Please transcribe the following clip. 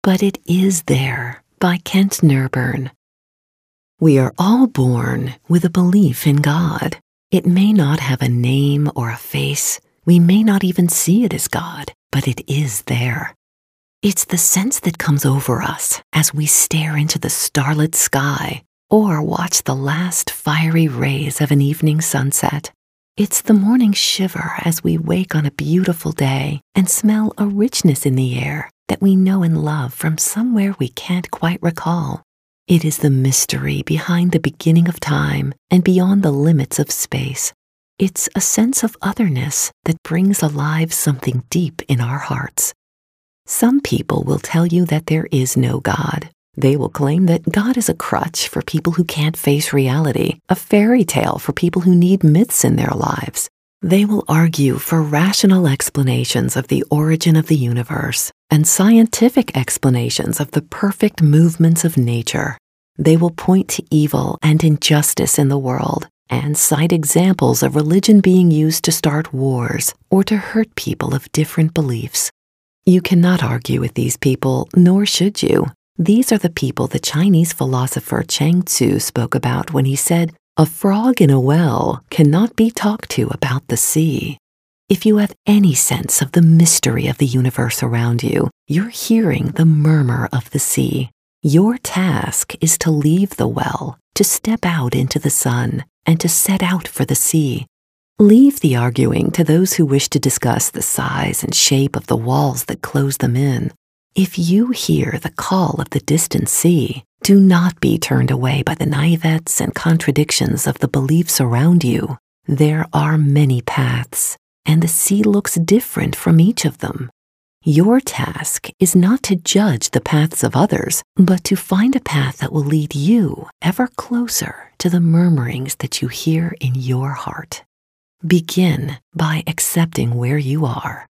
But It Is There by Kent Nerburn. We are all born with a belief in God. It may not have a name or a face. We may not even see it as God, but it is there. It's the sense that comes over us as we stare into the starlit sky or watch the last fiery rays of an evening sunset. It's the morning shiver as we wake on a beautiful day and smell a richness in the air that we know and love from somewhere we can't quite recall. It is the mystery behind the beginning of time and beyond the limits of space. It's a sense of otherness that brings alive something deep in our hearts. Some people will tell you that there is no God. They will claim that God is a crutch for people who can't face reality, a fairy tale for people who need myths in their lives. They will argue for rational explanations of the origin of the universe and scientific explanations of the perfect movements of nature. They will point to evil and injustice in the world and cite examples of religion being used to start wars or to hurt people of different beliefs. You cannot argue with these people, nor should you. These are the people the Chinese philosopher Chuang Tzu spoke about when he said, "A frog in a well cannot be talked to about the sea." If you have any sense of the mystery of the universe around you, you're hearing the murmur of the sea. Your task is to leave the well, to step out into the sun, and to set out for the sea. Leave the arguing to those who wish to discuss the size and shape of the walls that close them in. If you hear the call of the distant sea, do not be turned away by the naivets and contradictions of the beliefs around you. There are many paths, and the sea looks different from each of them. Your task is not to judge the paths of others, but to find a path that will lead you ever closer to the murmurings that you hear in your heart. Begin by accepting where you are.